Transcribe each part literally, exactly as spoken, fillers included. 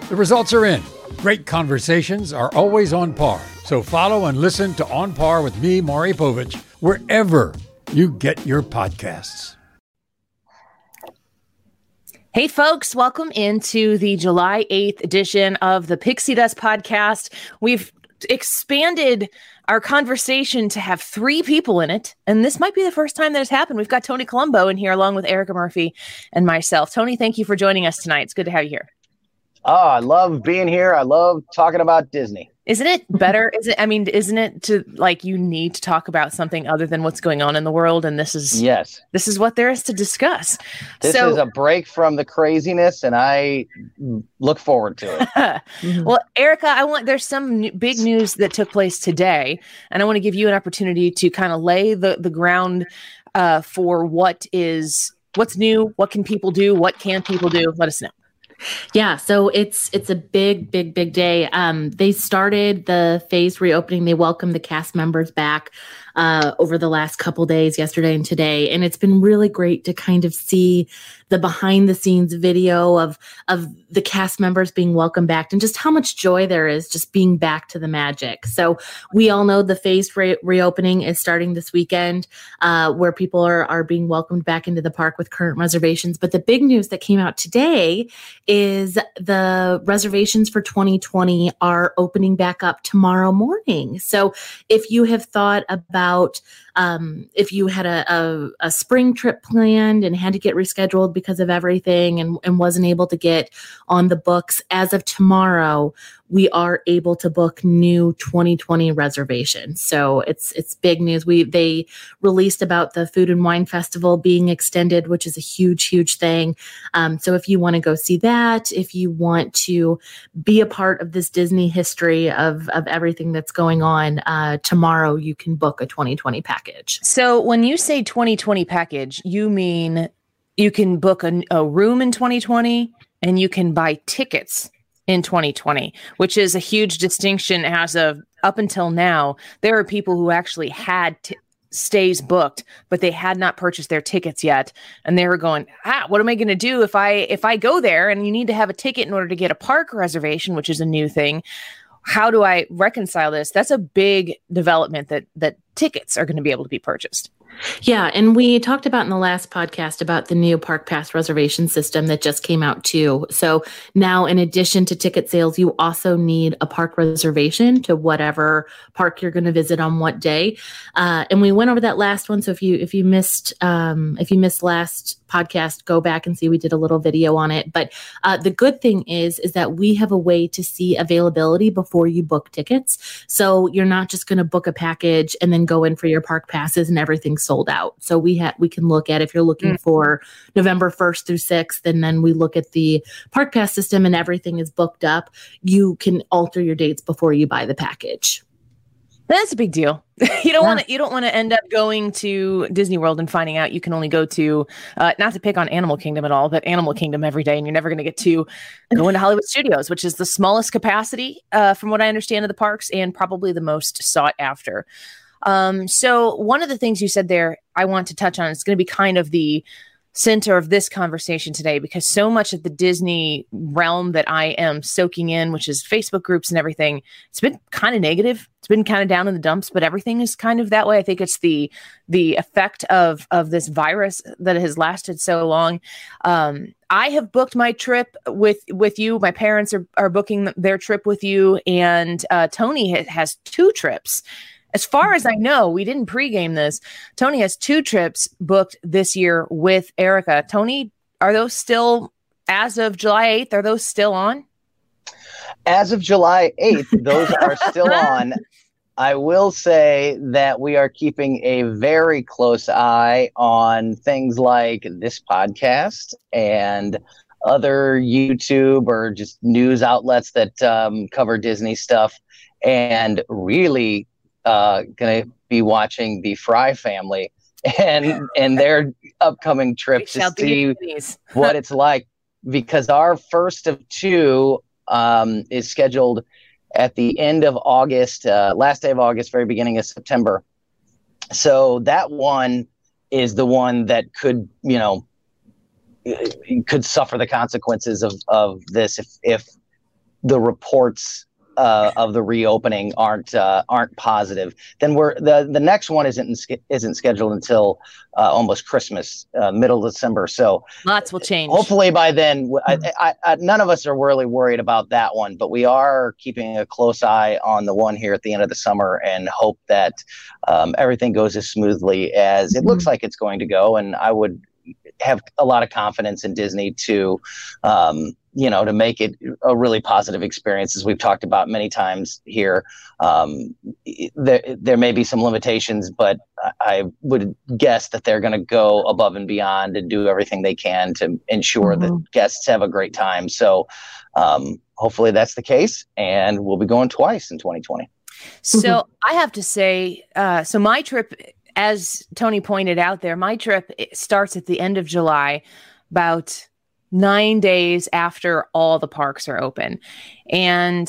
The results are in. Great conversations are always on par. So follow and listen to On Par with me, Maury Povich, wherever you get your podcasts. Hey, folks, welcome into the July eighth edition of the Pixie Dust podcast. We've expanded our conversation to have three people in it, and this might be the first time that it's happened. We've got Tony Colombo in here along with Erica Murphy and myself. Tony, thank you for joining us tonight. It's good to have you here. Oh, I love being here. I love talking about Disney. Isn't it better? Is it? I mean, isn't it to like you need to talk about something other than what's going on in the world? And this is yes, this is what there is to discuss. This so, is a break from the craziness, and I look forward to it. mm-hmm. Well, Erica, I want there's some new, big news that took place today, and I want to give you an opportunity to kind of lay the the ground uh, for what is what's new. What can people do? What can people do? Let us know. Yeah, so it's it's a big, big, big day. Um, they started the phased reopening. They welcomed the cast members back uh, over the last couple days, yesterday and today, and it's been really great to kind of see the behind the scenes video of of the cast members being welcomed back and just how much joy there is just being back to the magic. So we all know the phased re- reopening is starting this weekend, uh, where people are are being welcomed back into the park with current reservations. But the big news that came out today is the reservations for twenty twenty are opening back up tomorrow morning. So if you have thought about um, if you had a, a, a spring trip planned and had to get rescheduled because of everything and, and wasn't able to get on the books, as of tomorrow, we are able to book new twenty twenty reservations. So it's it's big news. We they released about the Food and Wine Festival being extended, which is a huge, huge thing. Um, so if you want to go see that, if you want to be a part of this Disney history of, of everything that's going on, uh, tomorrow you can book a twenty twenty package. So when you say twenty twenty package, you mean you can book a, a room in twenty twenty and you can buy tickets in twenty twenty, which is a huge distinction as of up until now. There are people who actually had t- stays booked, but they had not purchased their tickets yet. And they were going, ah, what am I going to do if I, if I go there and you need to have a ticket in order to get a park reservation, which is a new thing. How do I reconcile this? That's a big development that, that tickets are going to be able to be purchased. Yeah, and we talked about in the last podcast about the new Park Pass reservation system that just came out too. So now, in addition to ticket sales, you also need a park reservation to whatever park you're going to visit on what day. Uh, and we went over that last one. So if you if you missed um, if you missed last podcast, go back and see we did a little video on it. But uh, the good thing is is that we have a way to see availability before you book tickets. So you're not just going to book a package and then go in for your park passes and everything's sold out. So we have we can look at if you're looking mm. for November first through sixth, and then we look at the Park Pass system and everything is booked up. You can alter your dates before you buy the package. That's a big deal. You don't yeah. want to. You don't want to end up going to Disney World and finding out you can only go to, uh, not to pick on Animal Kingdom at all, but Animal Kingdom every day, and you're never going to get to go into Hollywood Studios, which is the smallest capacity, uh, from what I understand, of the parks, and probably the most sought after. Um, so one of the things you said there, I want to touch on. It's going to be kind of the center of this conversation today, because so much of the Disney realm that I am soaking in, which is Facebook groups and everything, it's been kind of negative. It's been kind of down in the dumps, but everything is kind of that way. I think it's the the effect of of this virus that has lasted so long. Um, I have booked my trip with with you. My parents are are booking their trip with you, and uh, Tony ha- has two trips. As far as I know, we didn't pregame this. Tony has two trips booked this year with Erica. Tony, are those still, as of July eighth, are those still on? As of July eighth, those are still on. I will say that we are keeping a very close eye on things like this podcast and other YouTube or just news outlets that um, cover Disney stuff, and really uh, going to be watching the Fry family and and their upcoming trip to see what it's like, because our first of two um, is scheduled at the end of August, uh, last day of August, very beginning of September. So that one is the one that could, you know, could suffer the consequences of, of this if, if the reports uh, of the reopening aren't uh, aren't positive, then we're the the next one isn't isn't scheduled until uh, almost Christmas, uh, middle of December. So lots will change. Hopefully by then, I, I, I, none of us are really worried about that one, but we are keeping a close eye on the one here at the end of the summer and hope that um, everything goes as smoothly as it looks like it's going to go. And I would have a lot of confidence in Disney to, um, you know, to make it a really positive experience, as we've talked about many times here. Um, there, there may be some limitations, but I would guess that they're going to go above and beyond and do everything they can to ensure mm-hmm. that guests have a great time. So um, hopefully that's the case, and we'll be going twice in twenty twenty. So mm-hmm. I have to say, uh, so my trip, as Tony pointed out there, my trip starts at the end of July, about nine days after all the parks are open. And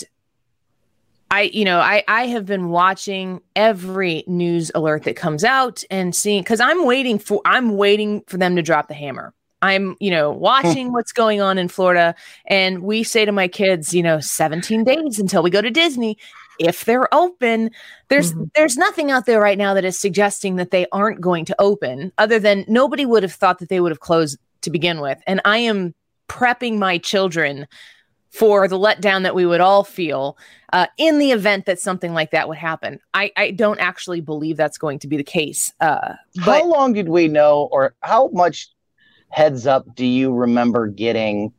I, you know, I, I have been watching every news alert that comes out and seeing, cause I'm waiting for, I'm waiting for them to drop the hammer. I'm, you know, watching what's going on in Florida. And we say to my kids, you know, seventeen days until we go to Disney. If they're open, there's mm-hmm. there's nothing out there right now that is suggesting that they aren't going to open, other than nobody would have thought that they would have closed to begin with. And I am prepping my children for the letdown that we would all feel uh, in the event that something like that would happen. I, I don't actually believe that's going to be the case. Uh, but- how long did we know, or how much heads up do you remember getting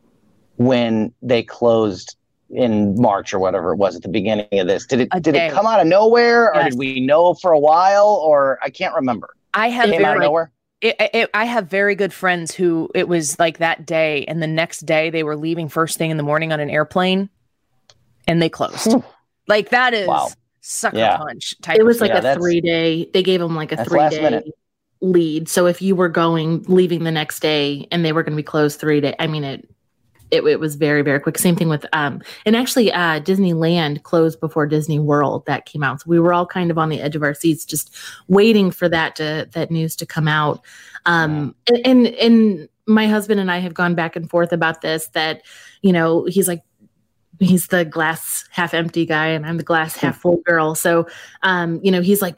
when they closed in March or whatever it was at the beginning of this? Did it a did day. it come out of nowhere, Yes. or did we know for a while, or I can't remember? I have It came out of very, nowhere. it, it, I have very good friends who it was like that day, and the next day they were leaving first thing in the morning on an airplane, and they closed. Like that is Wow. sucker Yeah. punch type. It was of like Yeah, a that's- three day, they gave them like a That's three last day minute. lead. So if you were going, leaving the next day and they were going to be closed three days, I mean, it, it, it was very, very quick. Same thing with, um, and actually uh, Disneyland closed before Disney World that came out. So we were all kind of on the edge of our seats, just waiting for that to, that news to come out. Um, and, and, and my husband and I have gone back and forth about this, that, you know, he's like, he's the glass half empty guy and I'm the glass half full girl. So, um, you know, he's like,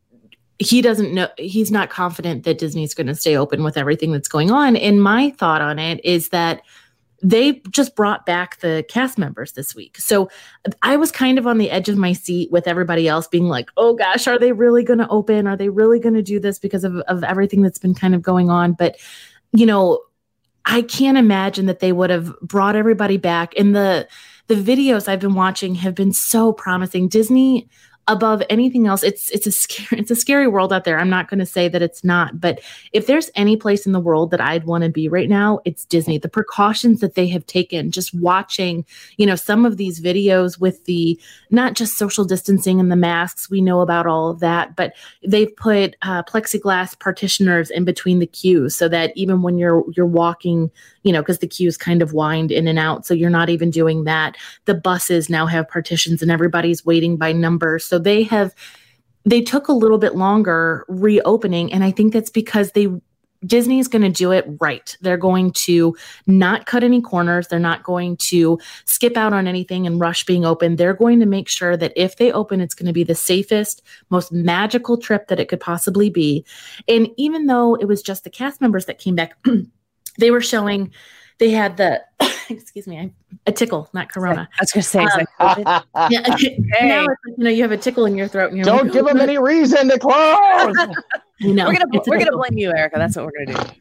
he doesn't know, he's not confident that Disney's going to stay open with everything that's going on. And my thought on it is that they just brought back the cast members this week. So I was kind of on the edge of my seat with everybody else being like, oh gosh, are they really going to open? Are they really going to do this because of, of everything that's been kind of going on? But, you know, I can't imagine that they would have brought everybody back. And the, the videos I've been watching have been so promising. Disney, above anything else, it's it's a scary it's a scary world out there. I'm not going to say that it's not, but if there's any place in the world that I'd want to be right now, it's Disney. The precautions that they have taken, just watching, you know, some of these videos with the not just social distancing and the masks, we know about all of that, but they've put uh, plexiglass partitioners in between the queues so that even when you're you're walking, you know, because the queues kind of wind in and out, so you're not even doing that. The buses now have partitions and everybody's waiting by number. So they have, they took a little bit longer reopening. And I think that's because they, Disney is going to do it right. They're going to not cut any corners. They're not going to skip out on anything and rush being open. They're going to make sure that if they open, it's going to be the safest, most magical trip that it could possibly be. And even though it was just the cast members that came back, they were showing, they had the, excuse me, a tickle, not corona. I was going to say, Um, exactly. Yeah, Hey. now it's like, you know, you have a tickle in your throat and you're Don't like, give them any reason to close. you know, we're gonna it's a we're gonna tickle. blame you, Erica. That's what we're gonna do.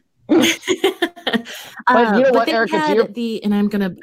Uh, you know but what, they Erica, to had your- the, and I'm gonna,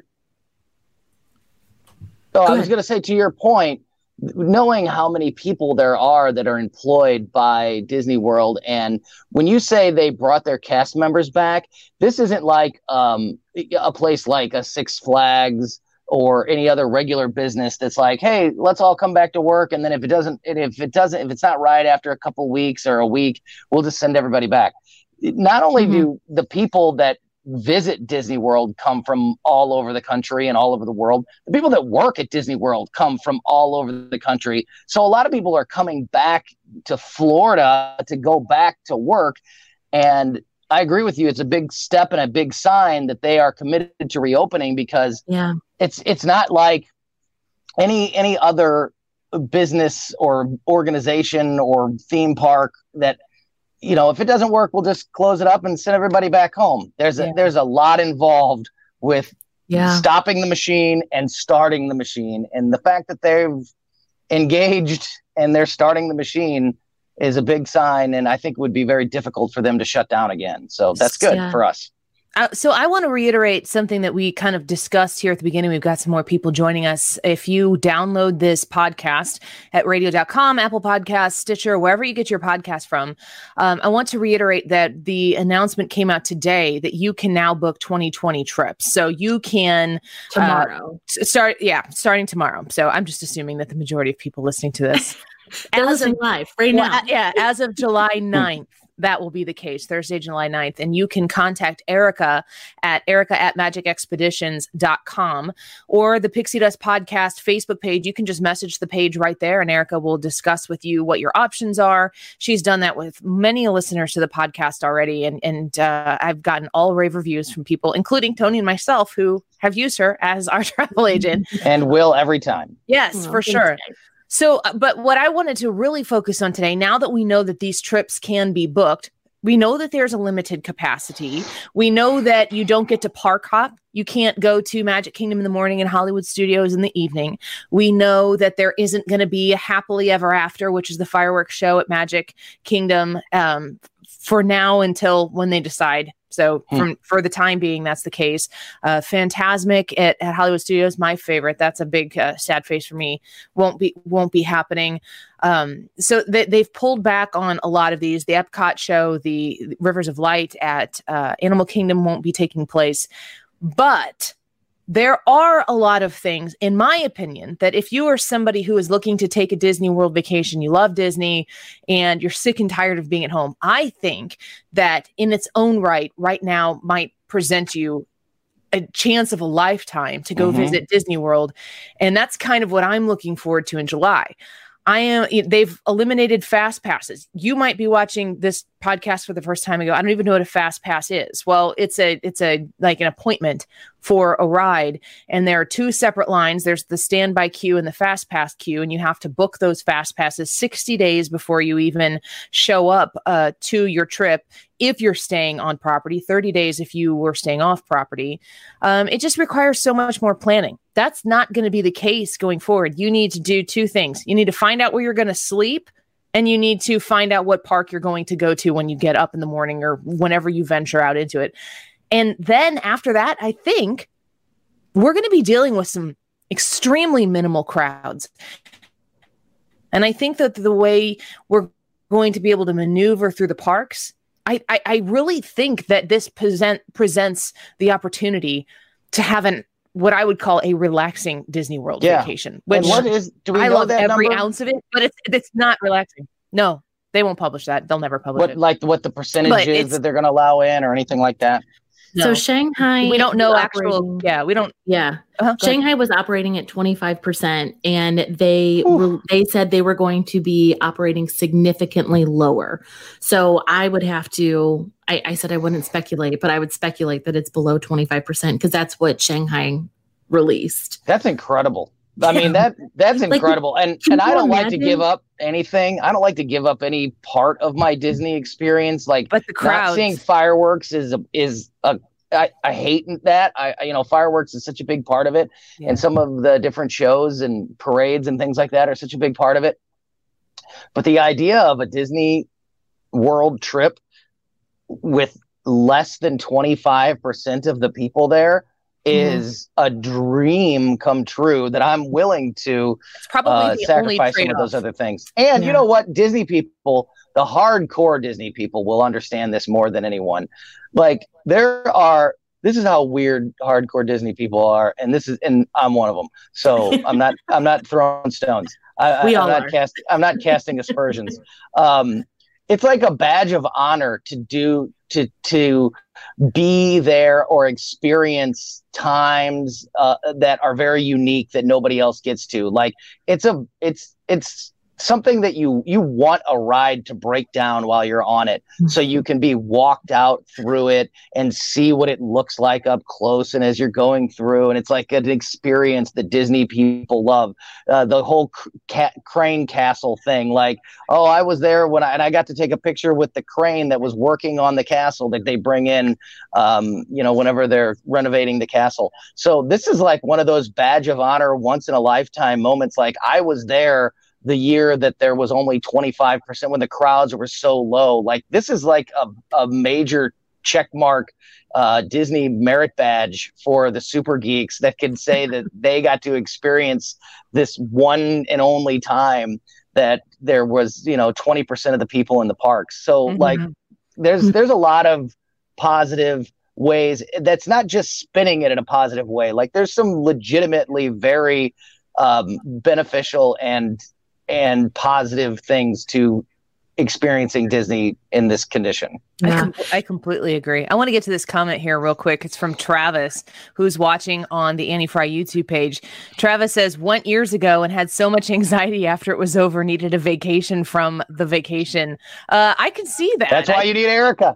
So Go I was ahead. going to say, to your point, knowing how many people there are that are employed by Disney World, and when you say they brought their cast members back, this isn't like um, a place like a Six Flags or any other regular business that's like, hey, let's all come back to work, and then if it doesn't, and if it doesn't, if it's not right after a couple weeks or a week, we'll just send everybody back. Not only Mhm. do the people that visit Disney World come from all over the country and all over the world, the people that work at Disney World come from all over the country. So a lot of people are coming back to Florida to go back to work. And I agree with you. It's a big step and a big sign that they are committed to reopening, because yeah, it's it's not like any any other business or organization or theme park that, you know, if it doesn't work, we'll just close it up and send everybody back home. There's a, Yeah. there's a lot involved with Yeah. stopping the machine and starting the machine. And the fact that they've engaged and they're starting the machine is a big sign. And I think it would be very difficult for them to shut down again. So that's good Yeah. for us. Uh, so I want to reiterate something that we kind of discussed here at the beginning. We've got some more people joining us. If you download this podcast at radio dot com, Apple Podcasts, Stitcher, wherever you get your podcast from, um, I want to reiterate that the announcement came out today that you can now book twenty twenty trips. So you can Tomorrow. uh, start, yeah, starting tomorrow. So I'm just assuming that the majority of people listening to this, They're as listening of, live right well, now. uh, yeah, as of July ninth. That will be the case, Thursday, July ninth. And you can contact Erica at Erica at magic expeditions dot com or the Pixie Dust Podcast Facebook page. You can just message the page right there, and Erica will discuss with you what your options are. She's done that with many listeners to the podcast already. And, and uh, I've gotten all rave reviews from people, including Tony and myself, who have used her as our travel agent. And will every time. Yes, Oh, for thanks, sure. guys. So, uh, but what I wanted to really focus on today, now that we know that these trips can be booked, we know that there's a limited capacity. We know that you don't get to park hop. You can't go to Magic Kingdom in the morning and Hollywood Studios in the evening. We know that there isn't going to be a happily ever after, which is the fireworks show at Magic Kingdom um, for now until when they decide. So Hmm. from for the time being, that's the case. Uh, Phantasmic at, at Hollywood Studios, my favorite. That's a big uh, sad face for me. Won't be won't be happening. Um, so they, they've pulled back on a lot of these. The Epcot show, the Rivers of Light at uh, Animal Kingdom won't be taking place. But there are a lot of things, in my opinion, that if you are somebody who is looking to take a Disney World vacation, you love Disney, and you're sick and tired of being at home, I think that in its own right, right now, might present you a chance of a lifetime to go Mhm. visit Disney World. And that's kind of what I'm looking forward to in July. I am, they've eliminated fast passes. You might be watching this podcast for the first time and go, I don't even know what a fast pass is. Well, it's a, it's a, like an appointment for a ride. And there are two separate lines. There's the standby queue and the fast pass queue. And you have to book those fast passes sixty days before you even show up uh, to your trip. If you're staying on property, thirty days if you were staying off property. Um, it just requires so much more planning. That's not going to be the case going forward. You need to do two things. You need to find out where you're going to sleep, and you need to find out what park you're going to go to when you get up in the morning or whenever you venture out into it. And then after that, I think we're going to be dealing with some extremely minimal crowds. And I think that the way we're going to be able to maneuver through the parks, I, I, I really think that this present, presents the opportunity to have an what I would call a relaxing Disney World Yeah. vacation. Which And what is, do we I know love that every number? ounce of it, but it's it's not relaxing. No, they won't publish that. They'll never publish What, it. like what the percentage But is it's- that they're going to allow in or anything like that? No. So Shanghai, we don't know was actual. operating- Yeah, we don't. Yeah, Uh-huh, go ahead. Shanghai was operating at twenty-five percent, and they were, they said they were going to be operating significantly lower. So I would have to. I, I said I wouldn't speculate, but I would speculate that it's below twenty-five percent because that's what Shanghai released. That's incredible. I mean, that that's Like, incredible. And can and I you don't like to imagine? give up anything. I don't like to give up any part of my Disney experience. Like But the not crowds. seeing fireworks is a, is a I, I hate that. I I- you know fireworks is such a big part of it, Yeah. and some of the different shows and parades and things like that are such a big part of it. But the idea of a Disney World trip with less than twenty-five percent of the people there is a dream come true that I'm willing to It's probably uh, the only sacrifice some of trade-off. those other things. And you Yeah. know what? Disney people, the hardcore Disney people will understand this more than anyone. Like there are, this is how weird hardcore Disney people are. And this is, and I'm one of them. So I'm not, I'm not throwing stones. I, We I, all I'm not are. cast, I'm not casting aspersions. Um, it's like a badge of honor to do, to, to be there or experience times uh, that are very unique that nobody else gets to. Like it's a, it's, it's something that you you want a ride to break down while you're on it, so you can be walked out through it and see what it looks like up close and as you're going through, and it's like an experience that Disney people love. Uh, the whole ca- crane castle thing, like, oh, I was there when I and I got to take a picture with the crane that was working on the castle that they bring in, um, you know, whenever they're renovating the castle. So this is like one of those badge of honor, once in a lifetime moments. Like, I was there the year that there was only twenty-five percent when the crowds were so low. Like, this is like a, a major check mark uh, Disney merit badge for the super geeks that can say that they got to experience this one and only time that there was, you know, twenty percent of the people in the parks. So mm-hmm. like there's, there's a lot of positive ways. That's not just spinning it in a positive way. Like, there's some legitimately very um, beneficial and, and positive things to experiencing Disney in this condition. Yeah. I, com- I completely agree. I want to get to this comment here real quick. It's from Travis, who's watching on the Annie Fry YouTube page. Travis says, went years ago and had so much anxiety after it was over, needed a vacation from the vacation. Uh, I can see that. That's why I- you need Erica.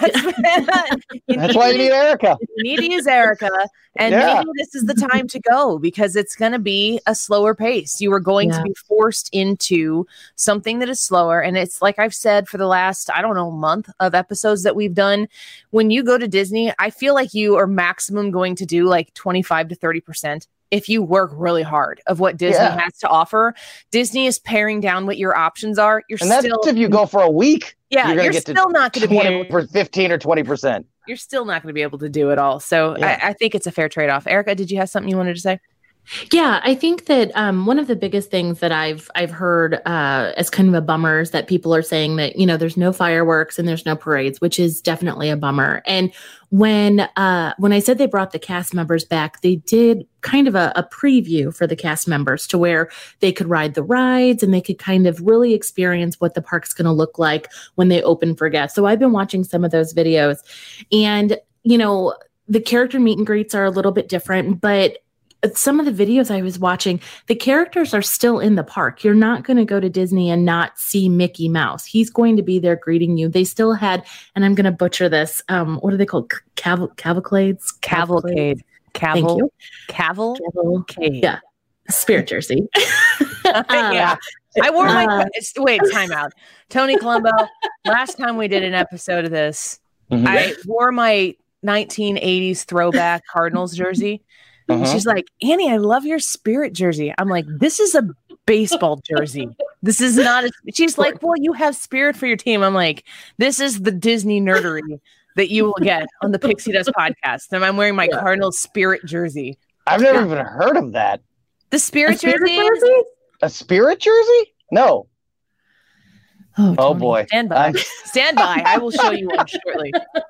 That's why you need Erica. You need to use Erica. And yeah. maybe this is the time to go, because it's going to be a slower pace. You are going yeah. to be forced into something that is slower. And it's like I've said for the last, I don't know, month of episodes that we've done. When you go to Disney, I feel like you are maximum going to do like twenty-five to thirty percent. If you work really hard of what Disney yeah. has to offer. Disney is paring down what your options are. You're and that's still, if you go for a week. Yeah, you're, you're get still to not going to be able for fifteen or twenty percent. You're still not going to be able to do it all. So yeah. I, I think it's a fair trade-off. Erica, did you have something you wanted to say? Yeah, I think that um, one of the biggest things that I've I've heard uh, as kind of a bummer is that people are saying that, you know, there's no fireworks and there's no parades, which is definitely a bummer. And when uh, when I said they brought the cast members back, they did kind of a, a preview for the cast members to where they could ride the rides and they could kind of really experience what the park's going to look like when they open for guests. So I've been watching some of those videos, and, you know, the character meet and greets are a little bit different, but some of the videos I was watching, the characters are still in the park. You're not going to go to Disney and not see Mickey Mouse. He's going to be there greeting you. They still had, and I'm going to butcher this. Um, what are they called? Caval- cavalcades? Cavalcade. Caval- Thank you. Caval- Cavalcade. Yeah. Spirit jersey. yeah. I wore my, uh, wait, time out. Tony Colombo, last time we did an episode of this, mm-hmm. I wore my nineteen eighties throwback Cardinals jersey. Uh-huh. She's like, Annie, I love your Spirit jersey. I'm like, this is a baseball jersey. This is not a, she's like, well, you have Spirit for your team. I'm like, this is the Disney nerdery that you will get on the Pixie Dust podcast. And I'm wearing my yeah. Cardinals Spirit jersey. I've never yeah. even heard of that. The Spirit, Spirit jersey? jersey? A Spirit jersey? No. Oh, oh boy! Stand by, stand by. I will show you one shortly.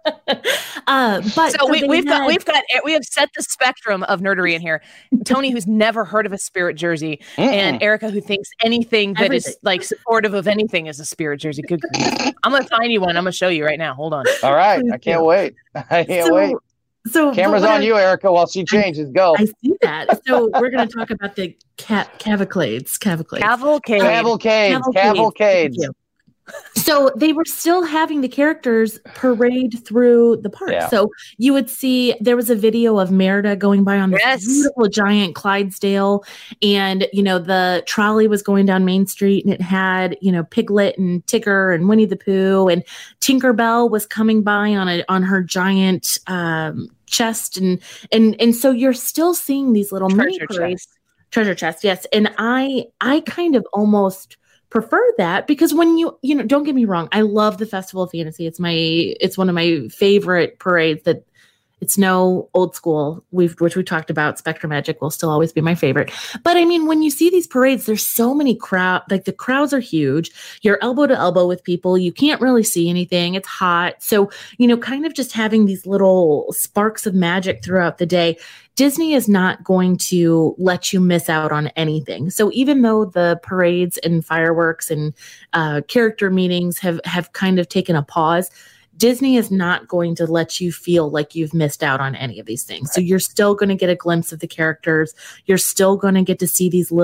Uh, but so, so we, we've had... got, we've got, we have set the spectrum of nerdery in here. Tony, who's never heard of a Spirit jersey, mm. and Erica, who thinks anything that Everything. is like supportive of anything is a Spirit jersey. Good, I'm gonna find you one. I'm gonna show you right now. Hold on. All right, I can't wait. I can't so, wait. So camera's on I, you, Erica, while she changes. Go. I see that. So we're going to talk about the ca- cavalcades, cavalcades, cavalcade, cavalcades, cavalcades. cavalcades. So they were still having the characters parade through the park. Yeah. So you would see, there was a video of Merida going by on this yes. beautiful giant Clydesdale, and, you know, the trolley was going down Main Street, and it had, you know, Piglet and Tigger and Winnie the Pooh, and Tinkerbell was coming by on a on her giant um, chest, and and and so you're still seeing these little treasure mini chest. treasure chest, yes. And I I kind of almost prefer that, because when you you know don't get me wrong, I love the Festival of Fantasy. It's my it's one of my favorite parades. That it's no old school, we've which we talked about. Spectrum Magic will still always be my favorite. But I mean, when you see these parades, there's so many crowd, like the crowds are huge. You're elbow to elbow with people. You can't really see anything. It's hot. So, you know, kind of just having these little sparks of magic throughout the day. Disney is not going to let you miss out on anything. So even though the parades and fireworks and uh, character meetings have, have kind of taken a pause, Disney is not going to let you feel like you've missed out on any of these things. So you're still going to get a glimpse of the characters. You're still going to get to see these little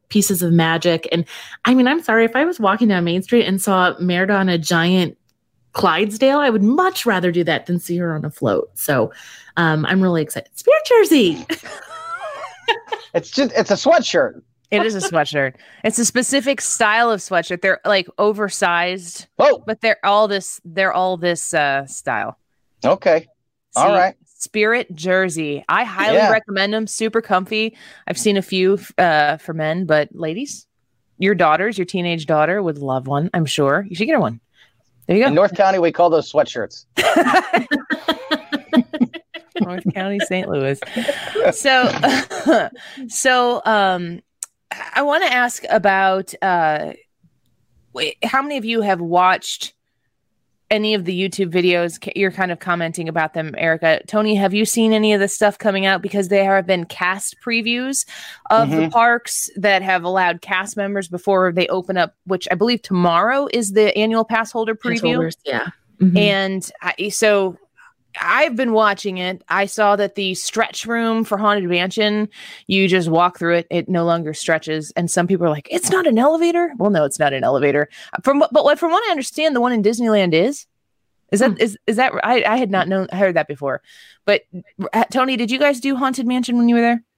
pieces of magic. And I mean, I'm sorry, if I was walking down Main Street and saw Merida on a giant Clydesdale, I would much rather do that than see her on a float. So um, I'm really excited. Spirit jersey. It's just, it's a sweatshirt. It is a sweatshirt. It's a specific style of sweatshirt. They're like oversized, Oh, but they're all this, they're all this uh, style. okay. All See, right. Spirit jersey. I highly Yeah. recommend them. Super comfy. I've seen a few uh, for men, but ladies, your daughters, your teenage daughter would love one. I'm sure you should get her one. There you go. In North County, we call those sweatshirts. North County, Saint Louis. So, so um, I want to ask about uh, wait, how many of you have watched any of the YouTube videos? You're kind of commenting about them, Erica. Tony, have you seen any of the stuff coming out? Because there have been cast previews of Mm-hmm. the parks that have allowed cast members before they open up, which I believe tomorrow is the annual pass holder preview. Holders, yeah. Mhm. And I, so I've been watching it. I saw that the stretch room for Haunted Mansion, you just walk through it. It no longer stretches. And some people are like, it's not an elevator. Well, no, it's not an elevator. From but what from what I understand, the one in Disneyland is. Is that Hmm. is is that I, I had not known heard that before. But uh, Tony, did you guys do Haunted Mansion when you were there?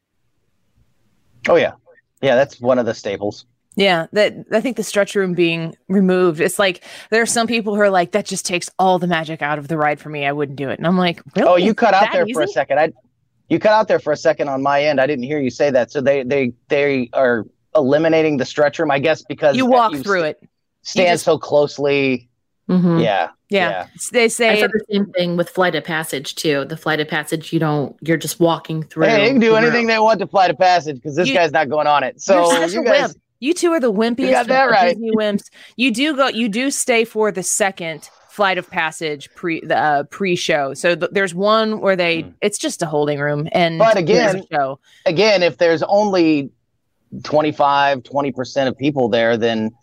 Oh, yeah. Yeah, that's one of the staples. Yeah, that I think the stretch room being removed, it's like there are some people who are like, that just takes all the magic out of the ride for me. I wouldn't do it. And I'm like, really? Oh, you cut out That there for a easy? second. I, you cut out there for a second on my end. I didn't hear you say that. So they they they are eliminating the stretch room, I guess, because You walk you through st- it. stand just- so closely. Mhm. Yeah, Yeah. They I say said the same thing with Flight of Passage too. The Flight of Passage, you don't, you're just walking through. Hey, they can do the anything room. they want to Flight of Passage because this You- guy's not going on it. You're So such you a guys, wimp. You two are the wimpiest got that of right. Disney wimps. You do go. You do stay for the second Flight of Passage pre the uh, pre-show. So th- there's one where they. Hmm. It's just a holding room, and But there's again- a show. again, if there's only twenty-five, twenty percent of people there, then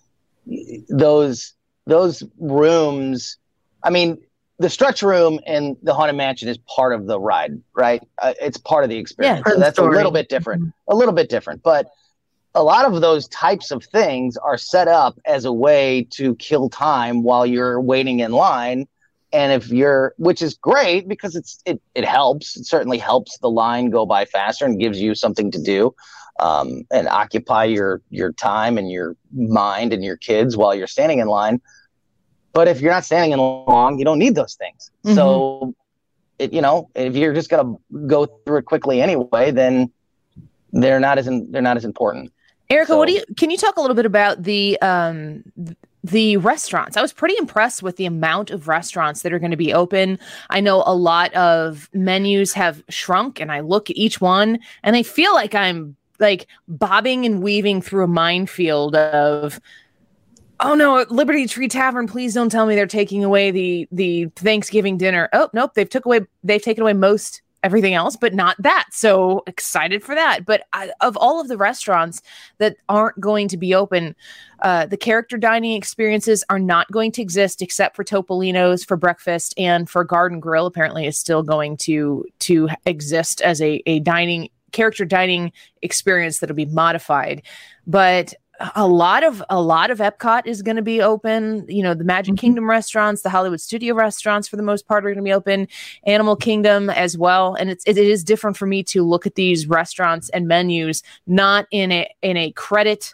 those those rooms, I mean, the stretch room and the Haunted Mansion is part of the ride, right? Uh, it's part of the experience. part So of the that's a story. little bit different, a little bit different. But a lot of those types of things are set up as a way to kill time while you're waiting in line. And if you're, which is great because it's it it helps. It certainly helps the line go by faster and gives you something to do, um, and occupy your your time and your mind and your kids while you're standing in line. But if you're not standing in long, you don't need those things. Mhm. So, it, you know, if you're just gonna go through it quickly anyway, then they're not as in, they're not as important. Erica, what do So- you? Can you talk a little bit about the um th- the restaurants? I was pretty impressed with the amount of restaurants that are going to be open. I know a lot of menus have shrunk, and I look at each one, and I feel like I'm like bobbing and weaving through a minefield of. Oh no, Liberty Tree Tavern, please don't tell me they're taking away the the Thanksgiving dinner. Oh, nope, they've took away they've taken away most everything else, but not that. So excited for that. But I, of all of the restaurants that aren't going to be open, uh, the character dining experiences are not going to exist except for Topolino's for breakfast, and for Garden Grill apparently is still going to to exist as a, a dining character dining experience that'll be modified. But a lot of a lot of Epcot is going to be open. You know, the Magic Mhm. Kingdom restaurants, the Hollywood Studio restaurants, for the most part, are going to be open. Animal Kingdom as well. And it's it, it is different for me to look at these restaurants and menus not in a in a credit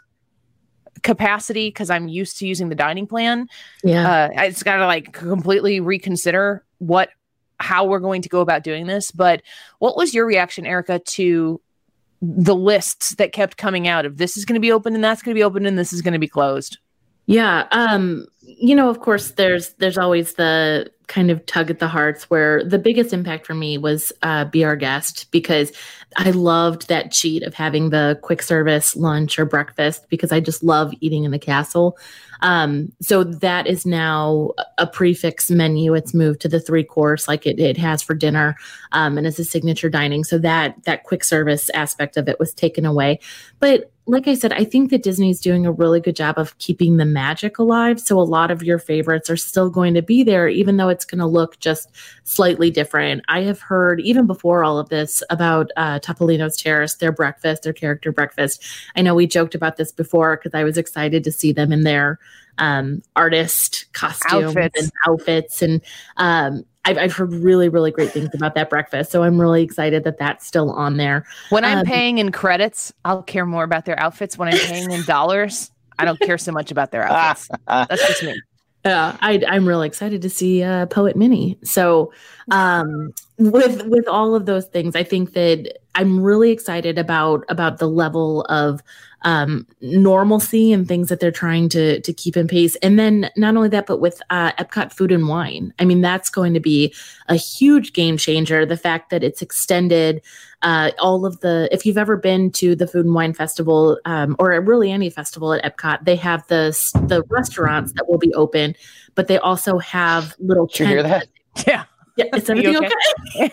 capacity because I'm used to using the dining plan. Yeah. Uh, I just got to like completely reconsider what how we're going to go about doing this. But what was your reaction, Erica, to the lists that kept coming out of this is going to be open and that's going to be open and this is going to be closed? Yeah. Um, you know, of course, there's there's always the kind of tug at the hearts where the biggest impact for me was uh, Be Our Guest, because I loved that cheat of having the quick service lunch or breakfast because I just love eating in the castle. Um, so that is now a prefix menu. It's moved to the three course like it, it has for dinner, um, and it's a signature dining. So that that quick service aspect of it was taken away. But like I said, I think that Disney's doing a really good job of keeping the magic alive. So a lot of your favorites are still going to be there, even though it's going to look just slightly different. I have heard, even before all of this, about uh, Topolino's Terrace, their breakfast, their character breakfast. I know we joked about this before because I was excited to see them in their um, artist costumes Outfits. and outfits. And um, I've, I've heard really, really great things about that breakfast. So I'm really excited that that's still on there. When I'm Um, paying in credits, I'll care more about their outfits. When I'm paying in dollars, I don't care so much about their outfits. That's just me. Yeah, I, I'm really excited to see uh, Poet Mini. So, um, with with all of those things, I think that I'm really excited about about the level of um, normalcy and things that they're trying to to keep in pace. And then not only that, but with uh, Epcot Food and Wine, I mean, that's going to be a huge game changer. The fact that it's extended uh, all of the, if you've ever been to the Food and Wine Festival um, or really any festival at Epcot, they have the the restaurants that will be open, but they also have little. Did you hear that? Yeah. Yeah, is everything okay? okay?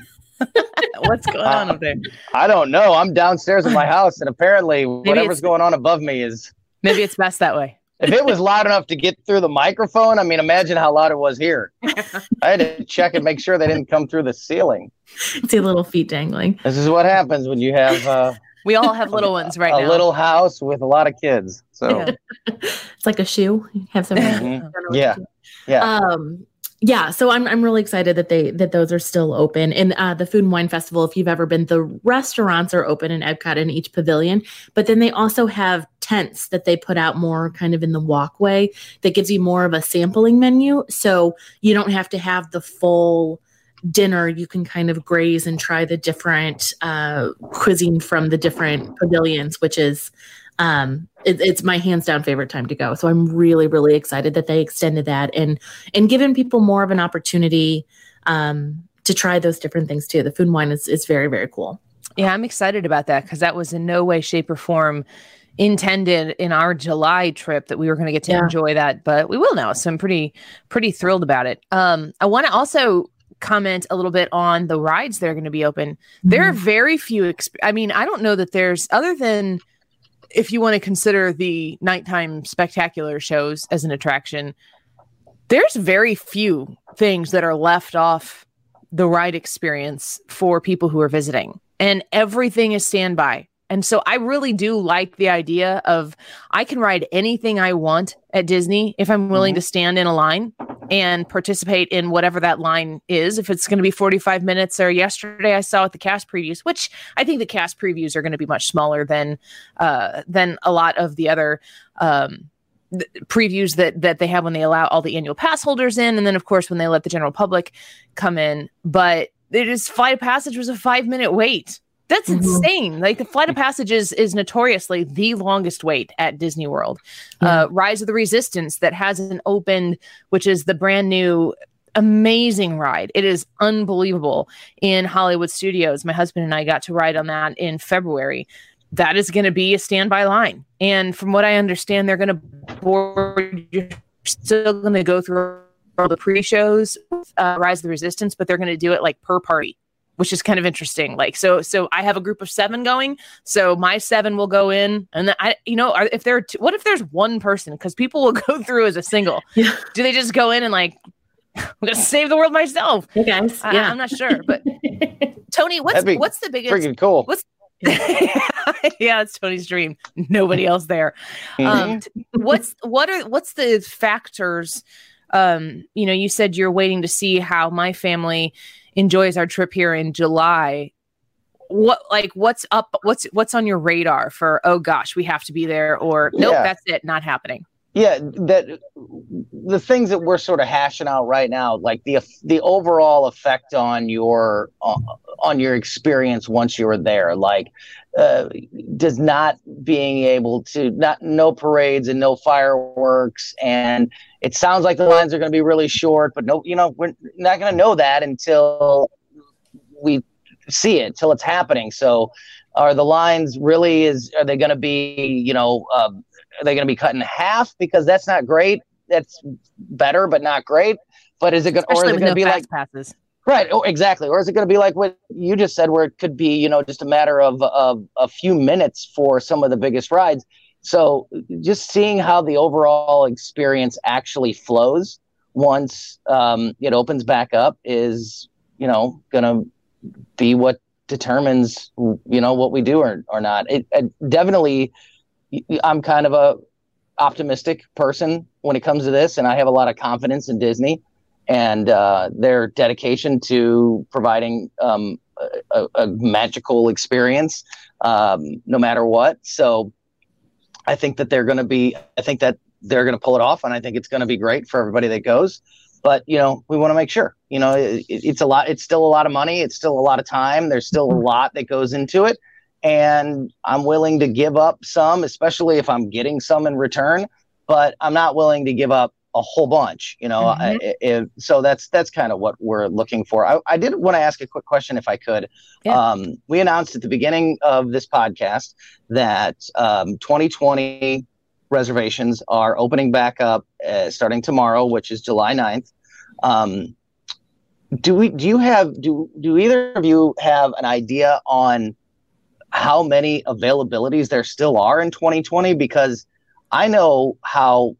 What's going on up there? I don't know. I'm downstairs in my house, and apparently whatever's it's- going on above me is. Maybe it's best that way. If it was loud enough to get through the microphone, I mean, imagine how loud it was here. I had to check and make sure they didn't come through the ceiling. See little feet dangling. This is what happens when you have uh, We all have little ones right a now. little house with a lot of kids. So, Yeah. It's like a shoe. You have some. Mhm. yeah, yeah. Um, yeah, so I'm I'm really excited that they that those are still open. And uh, the Food and Wine Festival, if you've ever been, the restaurants are open in Epcot in each pavilion, but then they also have tents that they put out more kind of in the walkway that gives you more of a sampling menu. So you don't have to have the full dinner. You can kind of graze and try the different uh, cuisine from the different pavilions, which is um it, it's my hands down favorite time to go. So I'm really, really excited that they extended that and and given people more of an opportunity um to try those different things too. The Food and Wine is, is very, very cool. Yeah, I'm excited about that because that was in no way, shape, or form intended in our July trip that we were going to get to Yeah. enjoy that, but we will now. So I'm pretty, pretty thrilled about it. Um, I want to also comment a little bit on the rides that are going to be open. There are very few. Exp- I mean, I don't know that there's other than if you want to consider the nighttime spectacular shows as an attraction, there's very few things that are left off the ride experience for people who are visiting, and everything is standby. And so I really do like the idea of I can ride anything I want at Disney if I'm willing to stand in a line and participate in whatever that line is. If it's going to be forty-five minutes, or yesterday I saw at the cast previews, which I think the cast previews are going to be much smaller than uh, than a lot of the other um, th- previews that that they have when they allow all the annual pass holders in, and then of course when they let the general public come in. But it is Flight of Passage was a five minute wait. That's Mhm. insane. Like the Flight of Passage is, is notoriously the longest wait at Disney World. Yeah. Uh, Rise of the Resistance that hasn't opened, which is the brand new amazing ride. It is unbelievable in Hollywood Studios. My husband and I got to ride on that in February. That is going to be a standby line. And from what I understand, they're going to board, you're still going to go through all the pre-shows, uh, Rise of the Resistance, but they're going to do it like per party, which is kind of interesting. Like, so, so I have a group of seven going. So my seven will go in, and then I, you know, are, if there, are two, what if there's one person? Because people will go through as a single. Yeah. Do they just go in and like, I'm gonna save the world myself? Hey guys. I, Yeah. I'm not sure, but Tony, what's That'd be what's the biggest? Freaking cool. What's yeah, it's Tony's dream. Nobody else there. Um, t- what's what are what's the factors? Um, you know, you said you're waiting to see how my family enjoys our trip here in July. What like what's up? What's what's on your radar for? Oh gosh, we have to be there, or nope, Yeah. that's it, not happening. Yeah, that the things that we're sort of hashing out right now, like the the overall effect on your uh, on your experience once you're there, like uh, does not being able to not no parades and no fireworks, and it sounds like the lines are going to be really short, but no, you know, we're not going to know that until we see it, till it's happening. So, are the lines really is are they going to be you know? Uh, Are they going to be cut in half? Because that's not great. That's better, but not great. But is it going? Or is Especially it with going no to be fast like passes. right? Oh, exactly. Or is it going to be like what you just said, where it could be you know just a matter of of a few minutes for some of the biggest rides? So just seeing how the overall experience actually flows once um, it opens back up is you know going to be what determines, you know, what we do or, or not. It, it definitely, I'm kind of a optimistic person when it comes to this, and I have a lot of confidence in Disney and uh, their dedication to providing um, a, a magical experience, um, no matter what. So I think that they're going to be, I think that they're going to pull it off, and I think it's going to be great for everybody that goes. But, you know, we want to make sure, you know, it, it's a lot, it's still a lot of money. It's still a lot of time. There's still a lot that goes into it. And I'm willing to give up some, especially if I'm getting some in return, but I'm not willing to give up a whole bunch, you know. Mm-hmm. I, it, so that's that's kind of what we're looking for. I, I did want to ask a quick question, if I could. Yeah. Um, we announced at the beginning of this podcast that um, twenty twenty reservations are opening back up uh, starting tomorrow, which is July ninth. Um, do we? Do you have? Do do either of you have an idea on how many availabilities there still are in twenty twenty? Because I know how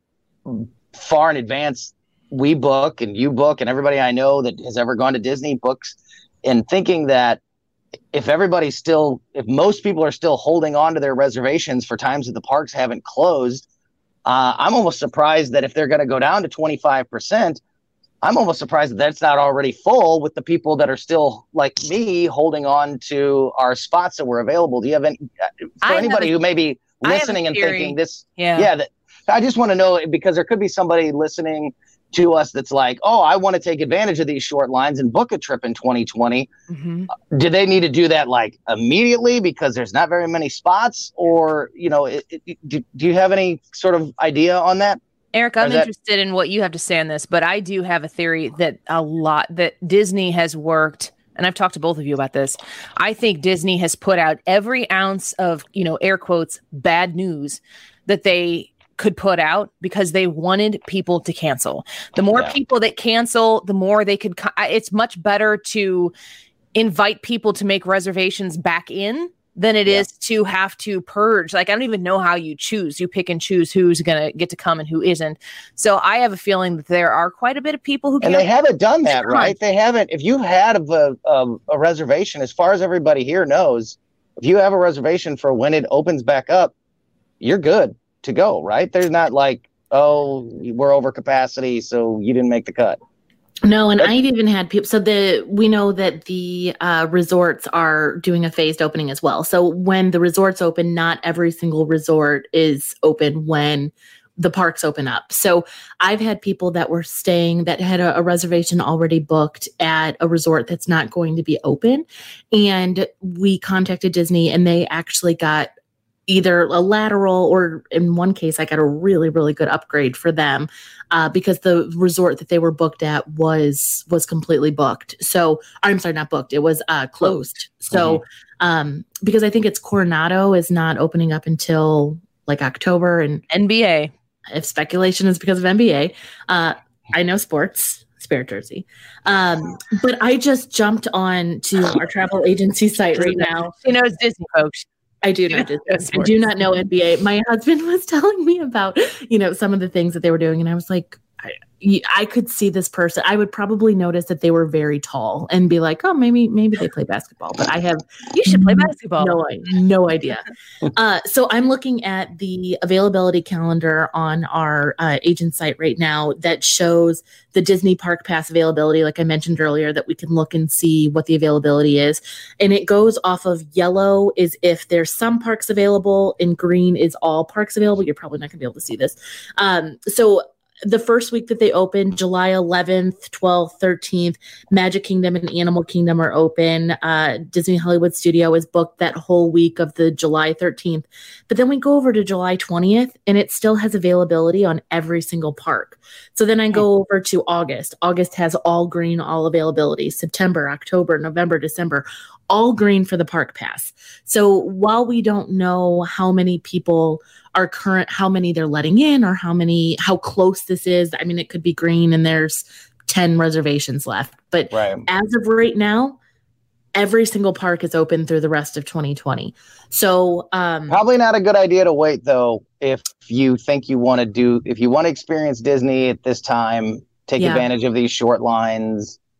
far in advance we book and you book, and everybody I know that has ever gone to Disney books, and thinking that if everybody's still, if most people are still holding on to their reservations for times that the parks haven't closed, uh, I'm almost surprised that if they're going to go down to twenty-five percent, I'm almost surprised that that's not already full with the people that are still, like me, holding on to our spots that were available. Do you have any, for I anybody a, who may be listening and thinking this, yeah, yeah that, I just want to know, because there could be somebody listening to us that's like, oh, I want to take advantage of these short lines and book a trip in twenty twenty. Mm-hmm. Do they need to do that like immediately because there's not very many spots? Or, you know, it, it, do, do you have any sort of idea on that? Eric, I'm that- interested in what you have to say on this, but I do have a theory that a lot that Disney has worked, and I've talked to both of you about this. I think Disney has put out every ounce of, you know, air quotes, bad news that they could put out because they wanted people to cancel. The more yeah. people that cancel, the more they could, it's much better to invite people to make reservations back in than it yeah. is to have to purge. Like, I don't even know how you choose. You pick and choose who's going to get to come and who isn't. So I have a feeling that there are quite a bit of people who and they haven't done that, right? They haven't. If you had a, a, a reservation, as far as everybody here knows, if you have a reservation for when it opens back up, you're good to go, right? There's not like, oh, we're over capacity, so you didn't make the cut. No, and I've even had people. So the we know that the uh, resorts are doing a phased opening as well. So when the resorts open, not every single resort is open when the parks open up. So I've had people that were staying that had a, a reservation already booked at a resort that's not going to be open, and we contacted Disney, and they actually got either a lateral, or in one case, I got a really, really good upgrade for them uh, because the resort that they were booked at was was completely booked. So I'm sorry, not booked. It was uh, closed. So mm-hmm. um, because I think it's Coronado is not opening up until like October, and N B A. If speculation is because of N B A, uh, I know sports. Spirit jersey. Um, but I just jumped on to our travel agency site right now. She knows Disney, folks. I do not. I do not know N B A. My husband was telling me about, you know, some of the things that they were doing, and I was like, I, I could see this person. I would probably notice that they were very tall and be like, oh, maybe maybe they play basketball. But I have you should play basketball. No, no idea. uh, so I'm looking at the availability calendar on our uh, agent site right now that shows the Disney Park Pass availability, like I mentioned earlier, that we can look and see what the availability is. And it goes off of yellow is if there's some parks available, and green is all parks available. You're probably not going to be able to see this. Um, so the first week that they open, July eleventh, twelfth, thirteenth, Magic Kingdom and Animal Kingdom are open. Uh, Disney Hollywood Studio is booked that whole week of the July thirteenth. But then we go over to July twentieth, and it still has availability on every single park. So then I go over to August. August has all green, all availability. September, October, November, December, all green for the Park Pass. So while we don't know how many people are current, how many they're letting in, or how many, how close this is, I mean, it could be green and there's ten reservations left. But right. as of right now, every single park is open through the rest of twenty twenty. So um, probably not a good idea to wait, though, if you think you want to do, if you want to experience Disney at this time, take yeah. advantage of these short lines.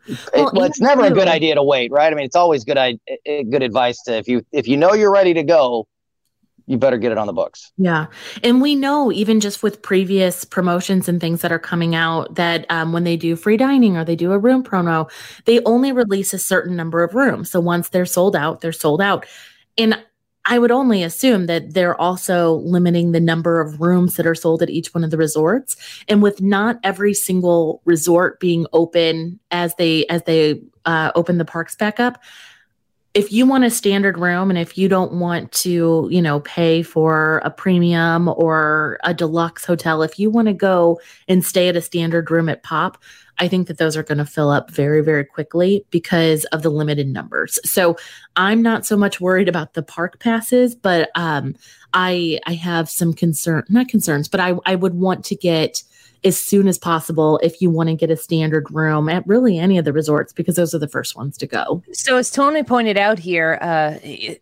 Well, it, well it's never too. a good idea to wait, right? I mean, it's always good, I, good advice to, if you, if you know you're ready to go, you better get it on the books. Yeah. And we know even just with previous promotions and things that are coming out that um, when they do free dining or they do a room promo, they only release a certain number of rooms. So once they're sold out, they're sold out. And I would only assume that they're also limiting the number of rooms that are sold at each one of the resorts. And with not every single resort being open as they, as they uh, open the parks back up, if you want a standard room and if you don't want to, you know, pay for a premium or a deluxe hotel, if you want to go and stay at a standard room at Pop, I think that those are going to fill up very, very quickly because of the limited numbers. So I'm not so much worried about the park passes, but um, I I have some concern, not concerns, but I, I would want to get as soon as possible if you want to get a standard room at really any of the resorts, because those are the first ones to go. So as Tony pointed out here, uh,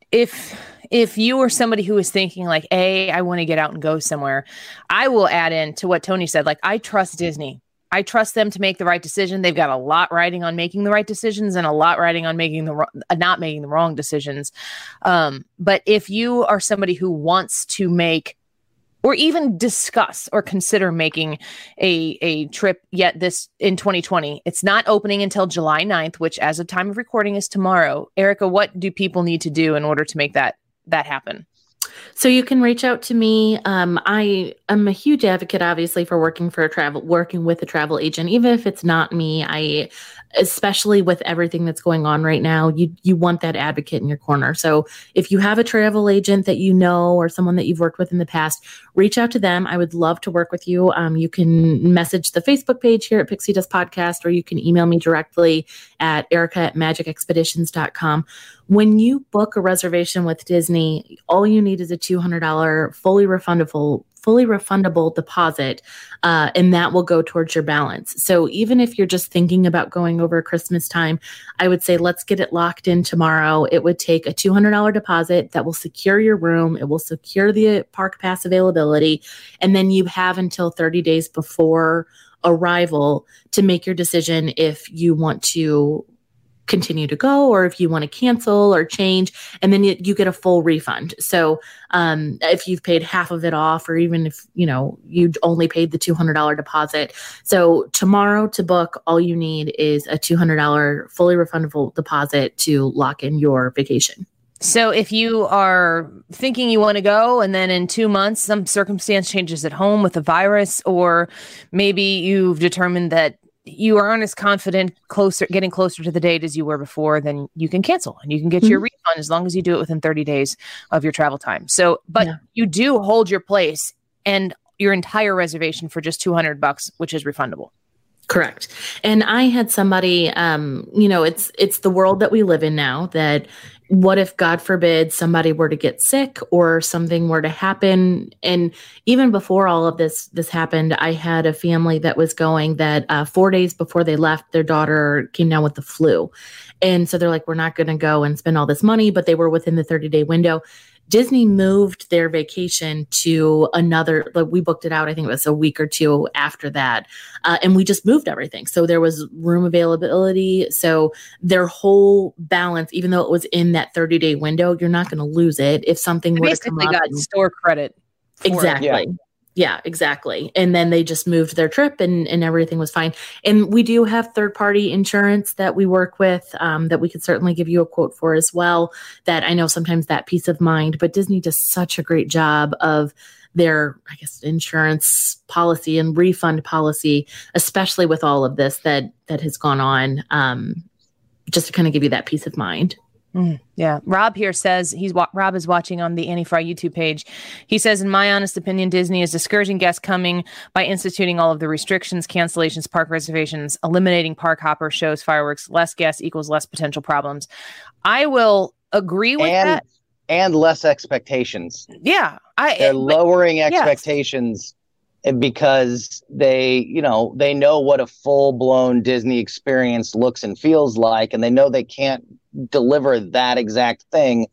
if if you are somebody who is thinking like, A, I want to get out and go somewhere, I will add in to what Tony said, like, I trust Disney. I trust them to make the right decision. They've got a lot riding on making the right decisions and a lot riding on making the uh, not making the wrong decisions. Um, but if you are somebody who wants to make or even discuss or consider making a, a trip yet this in twenty twenty. It's not opening until July ninth, which as of time of recording is tomorrow. Erica, what do people need to do in order to make that that happen? So you can reach out to me. Um, I am a huge advocate, obviously, for working for a travel, working with a travel agent, even if it's not me. I, especially with everything that's going on right now, you you want that advocate in your corner. So if you have a travel agent that you know or someone that you've worked with in the past, reach out to them. I would love to work with you. Um, you can message the Facebook page here at Pixie Dust Podcast, or you can email me directly at Erica at magic expeditions dot com. When you book a reservation with Disney, all you need is a two hundred dollars fully refundable fully refundable deposit, uh, and that will go towards your balance. So even if you're just thinking about going over Christmas time, I would say let's get it locked in tomorrow. It would take a two hundred dollars deposit that will secure your room. It will secure the park pass availability. And then you have until thirty days before arrival to make your decision if you want to continue to go or if you want to cancel or change, and then you, you get a full refund. So um, if you've paid half of it off, or even if, you know, you only paid the two hundred dollars deposit. So tomorrow to book, all you need is a two hundred dollars fully refundable deposit to lock in your vacation. So if you are thinking you want to go and then in two months, some circumstance changes at home with a virus, or maybe you've determined that you aren't as confident closer, getting closer to the date as you were before, then you can cancel and you can get mm-hmm. your refund as long as you do it within thirty days of your travel time. So, but yeah. you do hold your place and your entire reservation for just two hundred bucks, which is refundable. Correct. And I had somebody, um, you know, it's, it's the world that we live in now, that what if, God forbid, somebody were to get sick or something were to happen? And even before all of this, this happened, I had a family that was going that uh, four days before they left, their daughter came down with the flu. And so they're like, we're not going to go and spend all this money, but they were within the thirty day window. Disney moved their vacation to another, like we booked it out, I think it was a week or two after that. Uh, and we just moved everything. So there was room availability. So their whole balance, even though it was in that thirty day window, you're not going to lose it if something were to come up. Basically got and, store credit. Exactly. Yeah. Yeah, exactly. And then they just moved their trip and, and everything was fine. And we do have third-party insurance that we work with um, that we could certainly give you a quote for as well, that I know sometimes that peace of mind, but Disney does such a great job of their, I guess, insurance policy and refund policy, especially with all of this that that has gone on, um, just to kind of give you that peace of mind. Mm, yeah. Rob here says he's wa- Rob is watching on the Annie Fry YouTube page. He says, in my honest opinion, Disney is discouraging guests coming by instituting all of the restrictions, cancellations, park reservations, eliminating park hopper shows, fireworks. Less guests equals less potential problems. I will agree with and, that. And less expectations. Yeah. I, They're but, lowering expectations yes. because they, you know, they know what a full-blown Disney experience looks and feels like, and they know they can't deliver that exact thing.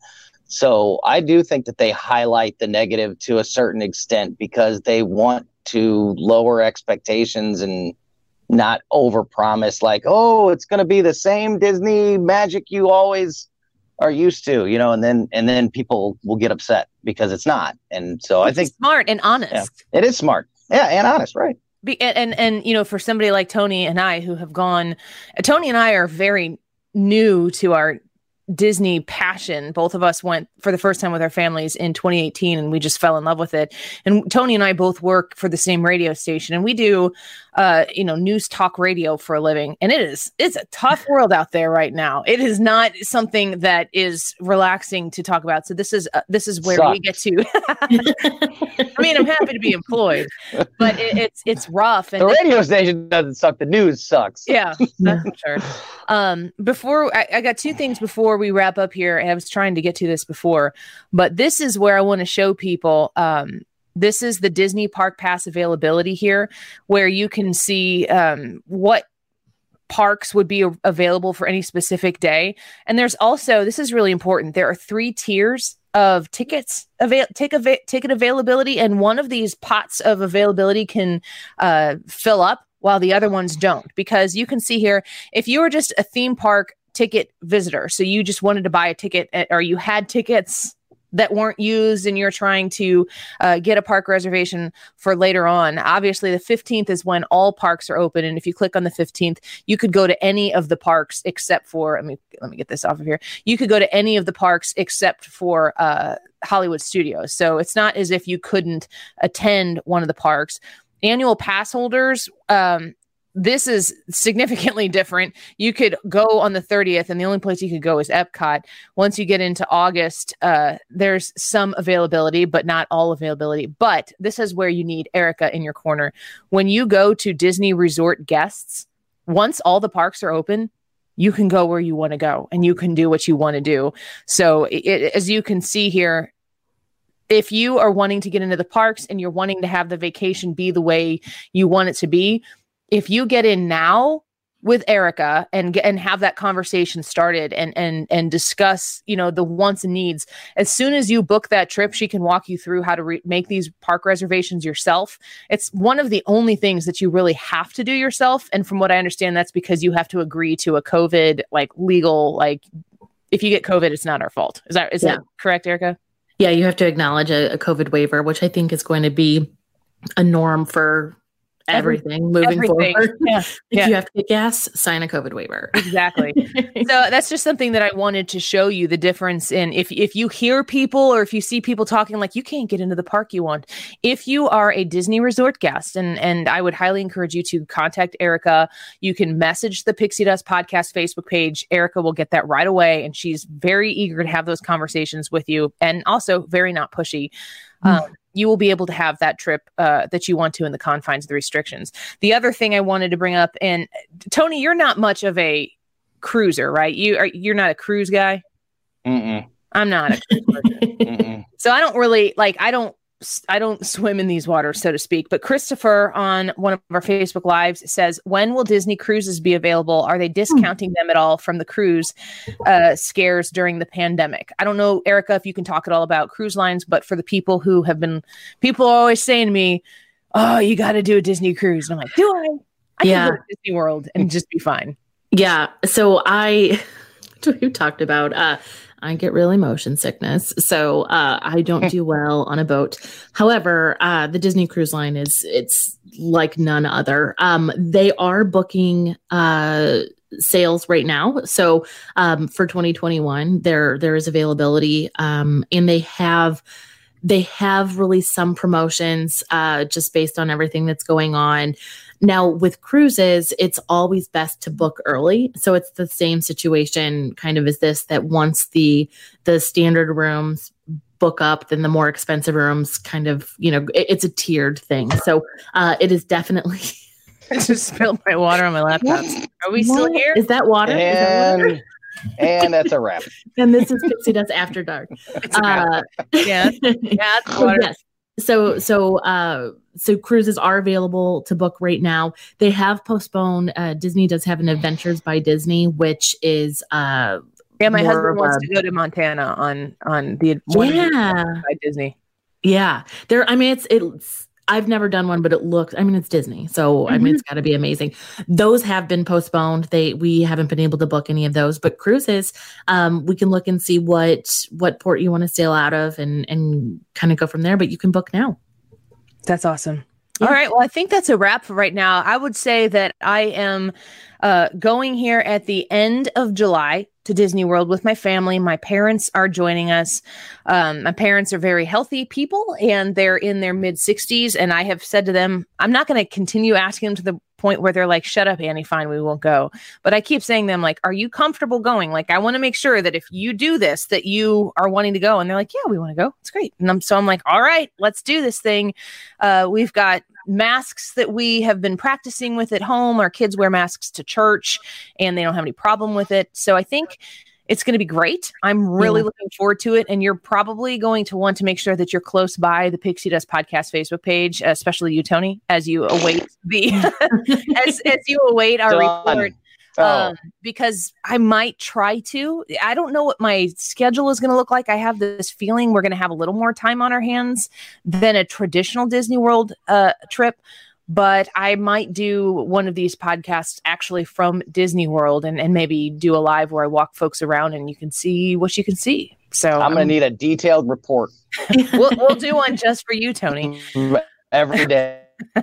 So I do think that they highlight the negative to a certain extent because they want to lower expectations and not overpromise like, oh, it's going to be the same Disney magic you always are used to, you know, and then and then people will get upset because it's not. And so it's I think smart and honest. Yeah, it is smart. Yeah, and honest, right. Be, and, and and you know, for somebody like Tony and I who have gone, Tony and I are very new to our Disney passion. Both of us went for the first time with our families in twenty eighteen, and we just fell in love with it. And Tony and I both work for the same radio station, and we do, uh, you know, news talk radio for a living. And it is, it's a tough world out there right now. It is not something that is relaxing to talk about. So this is, uh, this is where Sucks. we get to, I mean, I'm happy to be employed, but it, it's, it's rough. And the radio station doesn't suck. The news sucks. Yeah, that's for sure. Um, before I, I got two things before we wrap up here. And I was trying to get to this before, but this is where I want to show people, um, this is the Disney Park Pass availability here, where you can see um, what parks would be a- available for any specific day. And there's also, this is really important, there are three tiers of tickets, avail- take ava- ticket availability, and one of these pots of availability can uh, fill up while the other ones don't. Because you can see here, if you were just a theme park ticket visitor, so you just wanted to buy a ticket, or you had tickets that weren't used and you're trying to uh, get a park reservation for later on. Obviously, the fifteenth is when all parks are open. And if you click on the fifteenth, you could go to any of the parks except for, I mean, let me get this off of here. You could go to any of the parks except for uh, Hollywood Studios. So it's not as if you couldn't attend one of the parks. Annual pass holders, um, this is significantly different. You could go on the thirtieth, and the only place you could go is Epcot. Once you get into August, uh, there's some availability, but not all availability. But this is where you need Erica in your corner. When you go to Disney Resort guests, once all the parks are open, you can go where you want to go, and you can do what you want to do. So it, it, as you can see here, if you are wanting to get into the parks and you're wanting to have the vacation be the way you want it to be, if you get in now with Erica and and have that conversation started and and and discuss, you know, the wants and needs, as soon as you book that trip, she can walk you through how to re- make these park reservations yourself. It's one of the only things that you really have to do yourself. And from what I understand, that's because you have to agree to a COVID, like legal, like if you get COVID, it's not our fault. Is that is yeah. that correct, Erica? Yeah, you have to acknowledge a, a COVID waiver, which I think is going to be a norm for everything moving everything. forward. Yeah. If yeah. you have to get gas, sign a COVID waiver. Exactly. So that's just something that I wanted to show you the difference in if if you hear people or if you see people talking like you can't get into the park you want. If you are a Disney Resort guest, and and I would highly encourage you to contact Erica. You can message the Pixie Dust Podcast Facebook page. Erica will get that right away, and she's very eager to have those conversations with you, and also very not pushy. Mm. Um, you will be able to have that trip uh, that you want to in the confines of the restrictions. The other thing I wanted to bring up, and Tony, you're not much of a cruiser, right? You are, you're not a cruise guy. Mm-mm. I'm not a cruise person. So I don't really like, I don't, I don't swim in these waters, so to speak. But Christopher on one of our Facebook Lives says, when will Disney cruises be available? Are they discounting them at all from the cruise uh, scares during the pandemic? I don't know, Erica, if you can talk at all about cruise lines, but for the people who have been, people are always saying to me, oh, you got to do a Disney cruise. And I'm like, do I? I yeah. can go to Disney World and just be fine. Yeah. So I, we've talked about, uh, I get really motion sickness, so uh, I don't do well on a boat. However, uh, the Disney Cruise Line is, it's like none other. Um, they are booking uh, sales right now. So um, for twenty twenty-one, there there is availability, um, and they have they have released some promotions uh, just based on everything that's going on. Now, with cruises, it's always best to book early. So it's the same situation kind of as this, that once the the standard rooms book up, then the more expensive rooms kind of, you know, it, it's a tiered thing. So uh, it is definitely... I just spilled my water on my laptop. Are we still here? Is that water? And, is that water? and that's a wrap. And this is Pixie Dust After Dark. Uh, yeah, yeah, it's so water. Yes. So, so, uh, so cruises are available to book right now. They have postponed. Uh, Disney does have an Adventures by Disney, which is, uh, yeah, my husband a, wants to go to Montana on, on the one yeah by Disney. Yeah. There, I mean, it's, it's, I've never done one, but it looks, I mean, it's Disney. So, mm-hmm. I mean, it's got to be amazing. Those have been postponed. They, we haven't been able to book any of those, but cruises, um, we can look and see what, what port you want to sail out of and, and kind of go from there, but you can book now. That's awesome. Yeah. All right. Well, I think that's a wrap for right now. I would say that I am uh, going here at the end of July to Disney World with my family. My parents are joining us. Um, my parents are very healthy people and they're in their mid sixties. And I have said to them, I'm not going to continue asking them to the point where they're like, shut up, Annie, fine, we won't go. But I keep saying to them, like, are you comfortable going? Like, I want to make sure that if you do this, that you are wanting to go. And they're like, yeah, we want to go. It's great. And I'm, so I'm like, all right, let's do this thing. Uh, we've got masks that we have been practicing with at home. Our kids wear masks to church and they don't have any problem with it. So I think it's going to be great. I'm really yeah. looking forward to it. And you're probably going to want to make sure that you're close by the Pixie Dust Podcast Facebook page, especially you, Tony, as you await the as, as you await our Done. report. Oh. Um, because I might try to. I don't know what my schedule is going to look like. I have this feeling we're going to have a little more time on our hands than a traditional Disney World uh, trip. But I might do one of these podcasts actually from Disney World and, and maybe do a live where I walk folks around and you can see what you can see. So I'm going to need a detailed report. we'll, we'll do one just for you, Tony. Every day.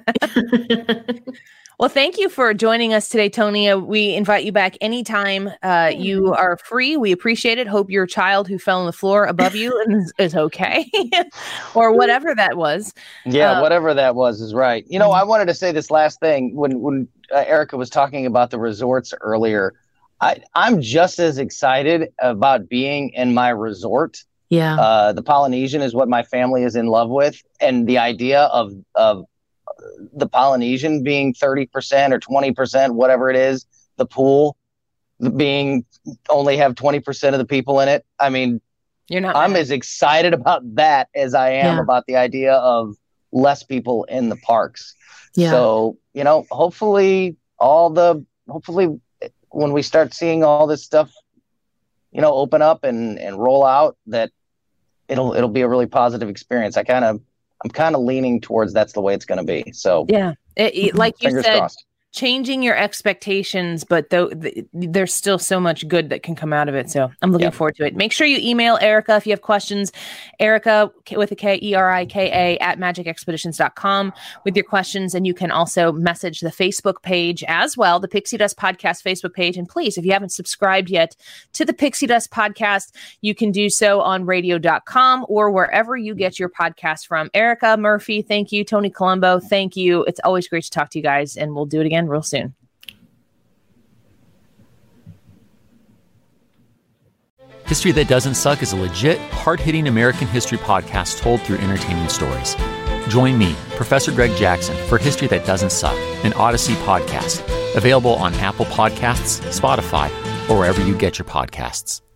Well, thank you for joining us today, Tony. We invite you back anytime uh, you are free. We appreciate it. Hope your child who fell on the floor above you is, is okay or whatever that was. Yeah, uh, whatever that was is right. You know, I wanted to say this last thing when, when uh, Erica was talking about the resorts earlier. I, I'm just as excited about being in my resort. Yeah. Uh, the Polynesian is what my family is in love with. And the idea of, of, the Polynesian being thirty percent or twenty percent, whatever it is, the pool being only have twenty percent of the people in it. I mean, you're not I'm mad. as excited about that as I am yeah. about the idea of less people in the parks. Yeah. So, you know, hopefully all the, hopefully when we start seeing all this stuff, you know, open up and, and roll out, that it'll, it'll be a really positive experience. I kind of, I'm kind of leaning towards that's the way it's going to be. So yeah, it, it, like you Fingers said, crossed. Changing your expectations, but though th- there's still so much good that can come out of it. So I'm looking yep. forward to it. Make sure you email Erica if you have questions. Erica with a K, E R I K A at magic expeditions dot com with your questions. And you can also message the Facebook page as well, the Pixie Dust Podcast Facebook page. And please, if you haven't subscribed yet to the Pixie Dust Podcast, you can do so on radio dot com or wherever you get your podcast from. Erica Murphy, thank you. Tony Colombo, thank you. It's always great to talk to you guys, and we'll do it again real soon. History That Doesn't Suck is a legit, hard-hitting American history podcast told through entertaining stories. Join me, Professor Greg Jackson, for History That Doesn't Suck, an Odyssey podcast, available on Apple Podcasts, Spotify, or wherever you get your podcasts.